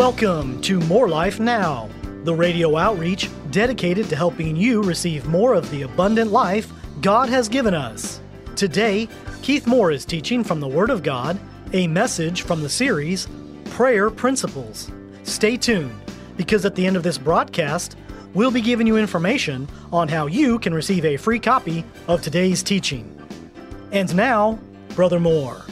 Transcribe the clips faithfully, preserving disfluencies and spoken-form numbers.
Welcome to More Life Now, the radio outreach dedicated to helping you receive more of the abundant life God has given us. Today, Keith Moore is teaching from the Word of God, a message from the series, Prayer Principles. Stay tuned, because at the end of this broadcast, we'll be giving you information on how you can receive a free copy of today's teaching. And now, Brother Moore.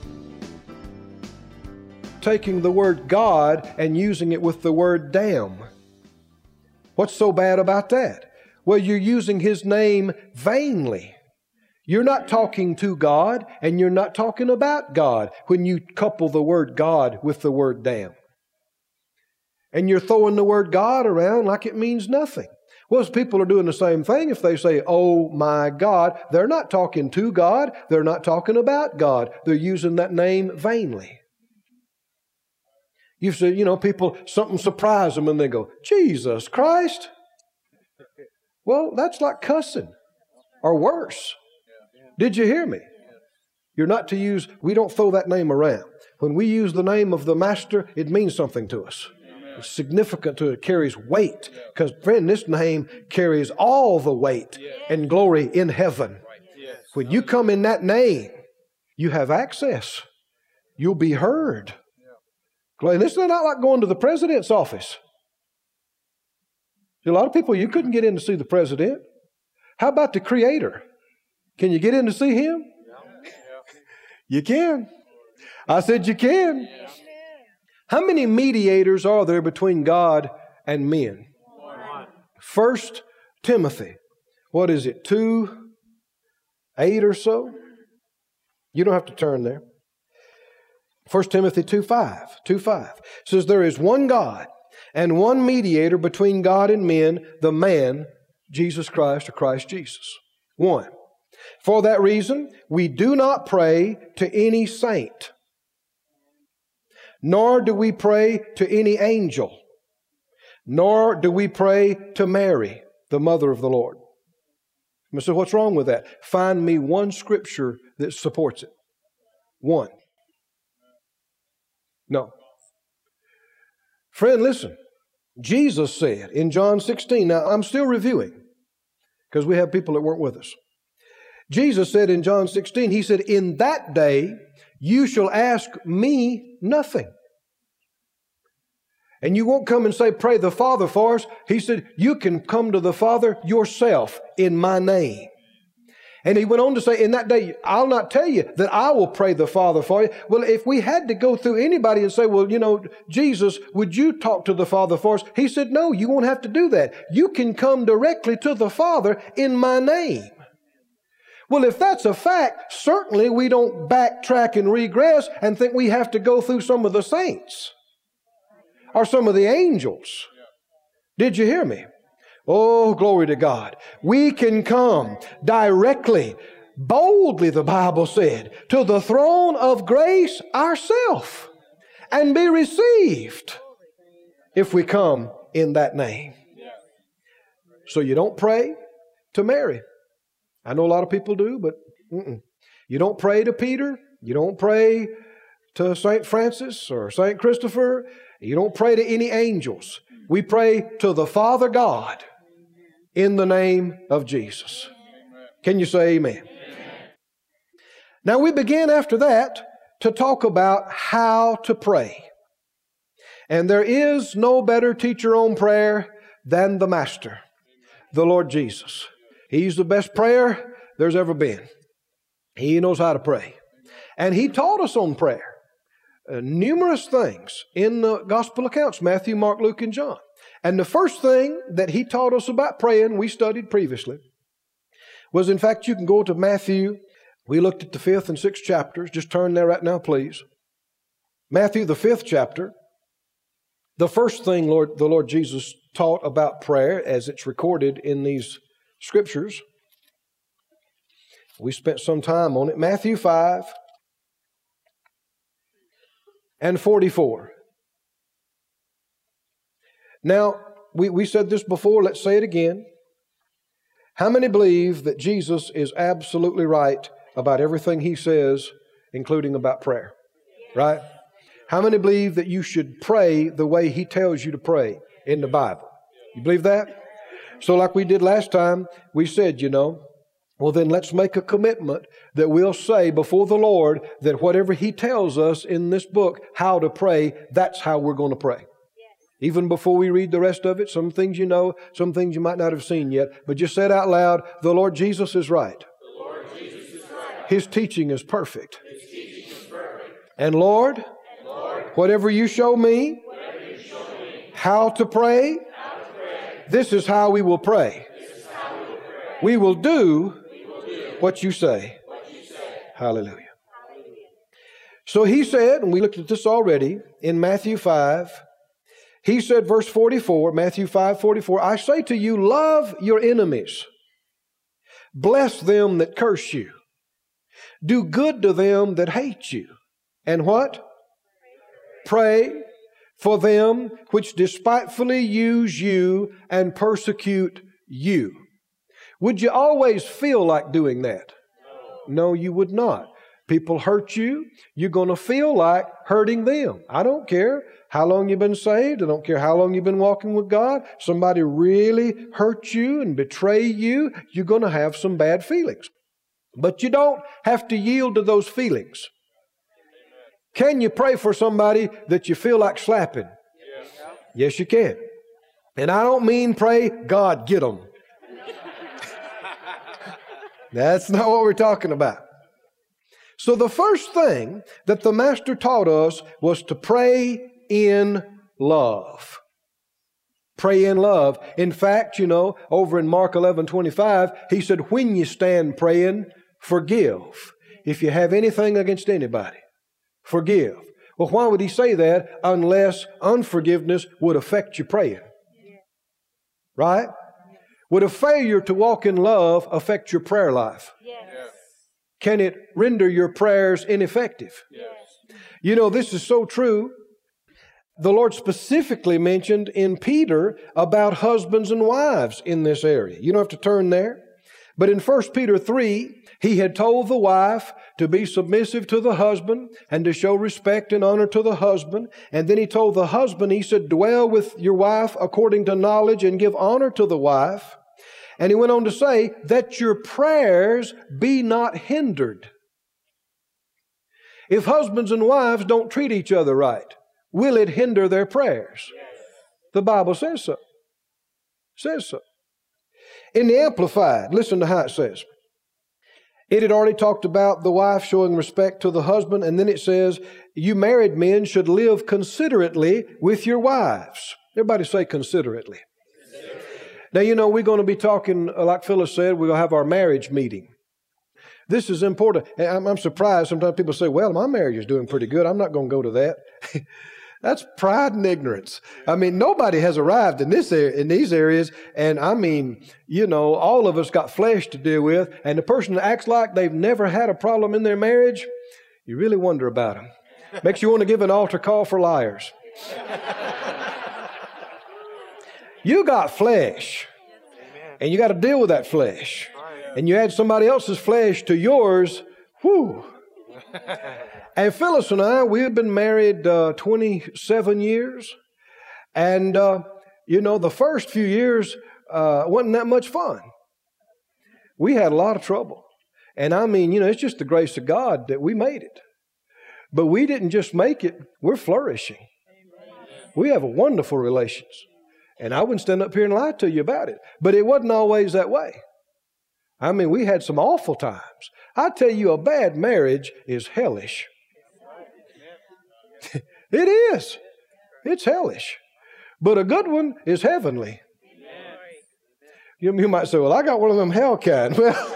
Taking the word God and using it with the word damn. What's so bad about that? Well, you're using His name vainly. You're not talking to God and you're not talking about God when you couple the word God with the word damn. And you're throwing the word God around like it means nothing. Well, people are doing the same thing if they say, oh my God. They're not talking to God. They're not talking about God. They're using that name vainly. You've said, you know, people, something surprised them and they go, Jesus Christ. Well, that's like cussing or worse. Did you hear me? You're not to use, we don't throw that name around. When we use the name of the Master, it means something to us. It's significant to it. It carries weight. Because, friend, this name carries all the weight and glory in heaven. When you come in that name, you have access. You'll be heard. And this is not like going to the president's office. A lot of people, you couldn't get in to see the president. How about the Creator? Can you get in to see Him? You can. I said you can. How many mediators are there between God and men? First Timothy. What is it? Two, eight or so? You don't have to turn there. First Timothy two five, two five says, there is one God and one mediator between God and men, the man, Jesus Christ or Christ Jesus. One. For that reason, we do not pray to any saint, nor do we pray to any angel, nor do we pray to Mary, the mother of the Lord. I said, what's wrong with that? Find me one scripture that supports it. One. No. Friend, listen. Jesus said in John sixteen, now I'm still reviewing because we have people that weren't with us. Jesus said in John sixteen, He said, in that day you shall ask me nothing. And you won't come and say, pray the Father for us. He said, you can come to the Father yourself in my name. And He went on to say, in that day, I'll not tell you that I will pray the Father for you. Well, if we had to go through anybody and say, well, you know, Jesus, would you talk to the Father for us? He said, no, you won't have to do that. You can come directly to the Father in my name. Well, if that's a fact, certainly we don't backtrack and regress and think we have to go through some of the saints or some of the angels. Did you hear me? Oh, glory to God. We can come directly, boldly, the Bible said, to the throne of grace ourselves and be received if we come in that name. So you don't pray to Mary. I know a lot of people do, but mm-mm. You don't pray to Peter. You don't pray to Saint Francis or Saint Christopher. You don't pray to any angels. We pray to the Father God in the name of Jesus. Can you say amen? Amen? Now we begin after that to talk about how to pray. And there is no better teacher on prayer than the Master, the Lord Jesus. He's the best prayer there's ever been. He knows how to pray. And He taught us on prayer. Uh, numerous things in the gospel accounts, Matthew, Mark, Luke, and John. And the first thing that He taught us about praying, we studied previously, was, in fact, you can go to Matthew. We looked at the fifth and sixth chapters. Just turn there right now, please. Matthew, the fifth chapter. The first thing Lord, the Lord Jesus taught about prayer, as it's recorded in these scriptures, we spent some time on it. Matthew five and forty-four. Now, we, we said this before, let's say it again. How many believe that Jesus is absolutely right about everything He says, including about prayer? Right? How many believe that you should pray the way He tells you to pray in the Bible? You believe that? So like we did last time, we said, you know, well then let's make a commitment that we'll say before the Lord that whatever He tells us in this book how to pray, that's how we're going to pray. Even before we read the rest of it, some things you know, some things you might not have seen yet, but just say it out loud, the Lord Jesus is right. The Lord Jesus is right. His teaching is perfect. His teaching is perfect. And Lord, And Lord, whatever you show me, whatever you show me how to pray, how to pray, this is how we will pray. this is how we will pray. We will do We will do what you say. what you say. Hallelujah. So He said, and we looked at this already in Matthew five, He said, verse forty-four, Matthew five forty-four, I say to you, love your enemies. Bless them that curse you. Do good to them that hate you. And what? Pray for them which despitefully use you and persecute you. Would you always feel like doing that? No, you would not. People hurt you, you're going to feel like hurting them. I don't care how long you've been saved. I don't care how long you've been walking with God. Somebody really hurt you and betray you, you're going to have some bad feelings. But you don't have to yield to those feelings. Can you pray for somebody that you feel like slapping? Yes. Yes, you can. And I don't mean pray, God, get them. That's not what we're talking about. So the first thing that the Master taught us was to pray in love. Pray in love. In fact, you know, over in Mark eleven twenty-five, He said, when you stand praying, forgive. If you have anything against anybody, forgive. Well, why would He say that unless unforgiveness would affect your praying? Right? Would a failure to walk in love affect your prayer life? Yes. Can it render your prayers ineffective? Yes. You know, this is so true. The Lord specifically mentioned in Peter about husbands and wives in this area. You don't have to turn there. But in First Peter three, He had told the wife to be submissive to the husband and to show respect and honor to the husband. And then He told the husband, He said, dwell with your wife according to knowledge and give honor to the wife. And He went on to say that your prayers be not hindered. If husbands and wives don't treat each other right, will it hinder their prayers? Yes. The Bible says so. Says so. In the Amplified, listen to how it says. It had already talked about the wife showing respect to the husband, and then it says, you married men should live considerately with your wives. Everybody say considerately. Now, you know, we're going to be talking, like Phyllis said, we're going to have our marriage meeting. This is important. I'm, I'm surprised. Sometimes people say, well, my marriage is doing pretty good. I'm not going to go to that. That's pride and ignorance. I mean, nobody has arrived in this area, in these areas. And I mean, you know, all of us got flesh to deal with. And the person that acts like they've never had a problem in their marriage, you really wonder about them. Makes you want to give an altar call for liars. You got flesh, and you got to deal with that flesh. And you add somebody else's flesh to yours, whew. And Phyllis and I, we've been married uh, twenty-seven years. And, uh, you know, the first few years uh, wasn't that much fun. We had a lot of trouble. And I mean, you know, it's just the grace of God that we made it. But we didn't just make it, we're flourishing. We have a wonderful relations. And I wouldn't stand up here and lie to you about it. But it wasn't always that way. I mean, we had some awful times. I tell you, a bad marriage is hellish. It is. It's hellish. But a good one is heavenly. You, you might say, well, I got one of them hell kind. Well,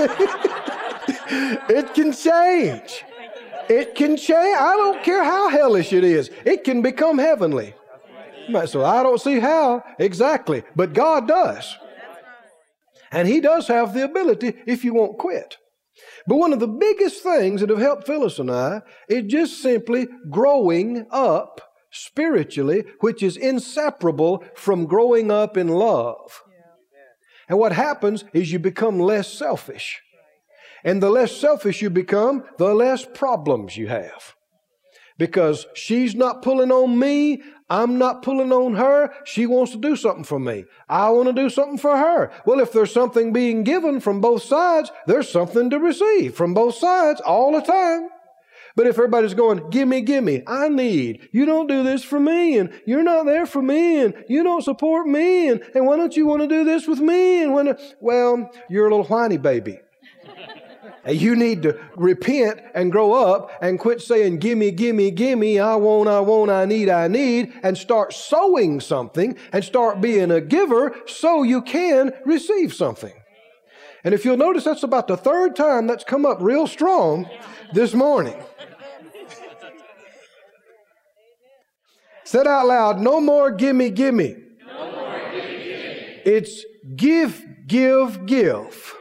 it can change. It can change. I don't care how hellish it is. It can become heavenly. You might say, well, I don't see how exactly, but God does. And He does have the ability if you won't quit. But one of the biggest things that have helped Phyllis and I is just simply growing up spiritually, which is inseparable from growing up in love. And what happens is you become less selfish. And the less selfish you become, the less problems you have. because she's not pulling on me. I'm not pulling on her. She wants to do something for me. I want to do something for her. Well, if there's something being given from both sides, there's something to receive from both sides all the time. But if everybody's going, gimme, gimme, I need, you don't do this for me, and you're not there for me, and you don't support me, and, and why don't you want to do this with me? And when, well, you're a little whiny baby. And you need to repent and grow up and quit saying, gimme, gimme, gimme, I want, I want, I need, I need, and start sowing something and start being a giver so you can receive something. And if you'll notice, that's about the third time that's come up real strong this morning. Said out loud, no more gimme, gimme. No more gimme, gimme. It's give, give, give.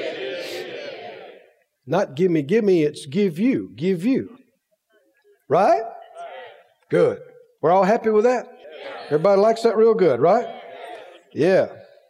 Not gimme, gimme, it's give you, give you. Right? Good. We're all happy with that? Everybody likes that real good, right? Yeah.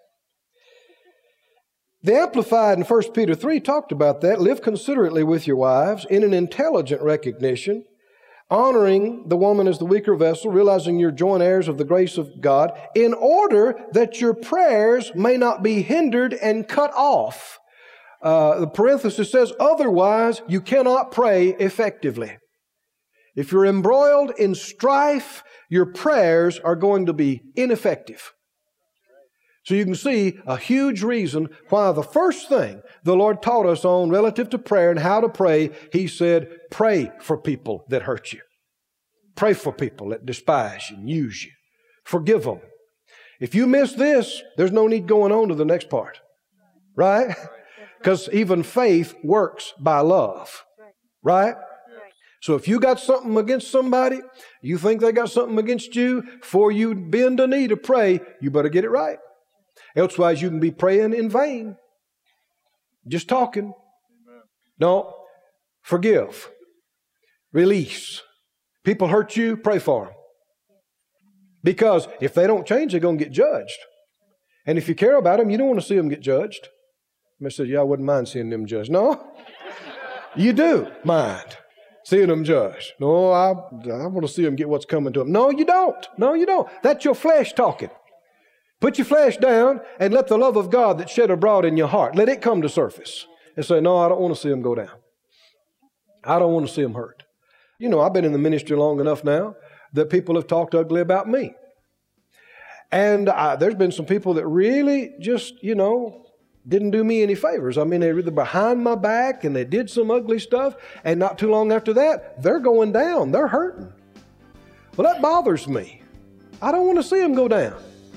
The Amplified in First Peter three talked about that. Live considerately with your wives in an intelligent recognition, honoring the woman as the weaker vessel, realizing you're joint heirs of the grace of God, in order that your prayers may not be hindered and cut off. Uh, the parenthesis says, otherwise you cannot pray effectively. If you're embroiled in strife, your prayers are going to be ineffective. So you can see a huge reason why the first thing the Lord taught us on relative to prayer and how to pray, He said, pray for people that hurt you. Pray for people that despise you and use you. Forgive them. If you miss this, there's no need going on to the next part. Right? Because even faith works by love. Right? So if you got something against somebody, you think they got something against you, before you bend a knee to pray, you better get it right. Elsewise, you can be praying in vain. Just talking. No. Forgive. Release. People hurt you, pray for them. Because if they don't change, they're going to get judged. And if you care about them, you don't want to see them get judged. I said, yeah, I wouldn't mind seeing them judged. No, you do mind seeing them judged. No, I, I want to see them get what's coming to them. No, you don't. No, you don't. That's your flesh talking. Put your flesh down and let the love of God that's shed abroad in your heart, let it come to surface. And say, no, I don't want to see them go down. I don't want to see them hurt. You know, I've been in the ministry long enough now that people have talked ugly about me. And I, there's been some people that really just, you know, didn't do me any favors. I mean, they were behind my back and they did some ugly stuff. And not too long after that, they're going down. They're hurting. Well, that bothers me. I don't want to see them go down.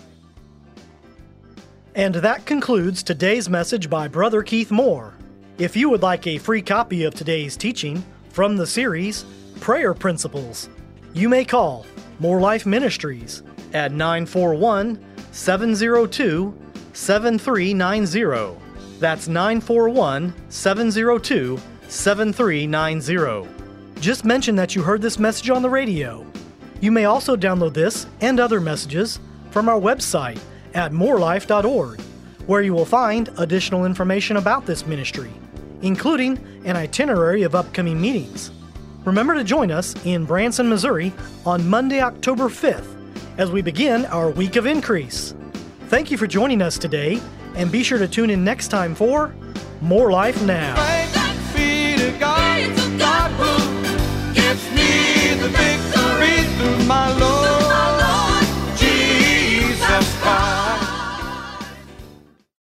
And that concludes today's message by Brother Keith Moore. If you would like a free copy of today's teaching from the series, Prayer Principles, you may call More Life Ministries at nine four one, seven zero two, seven three nine zero. That's nine four one, seven zero two, seven three nine zero. Just mention that you heard this message on the radio. You may also download this and other messages from our website at more life dot org, where you will find additional information about this ministry, including an itinerary of upcoming meetings. Remember to join us in Branson, Missouri on Monday, October fifth, as we begin our Week of Increase. Thank you for joining us today, and be sure to tune in next time for More Life Now.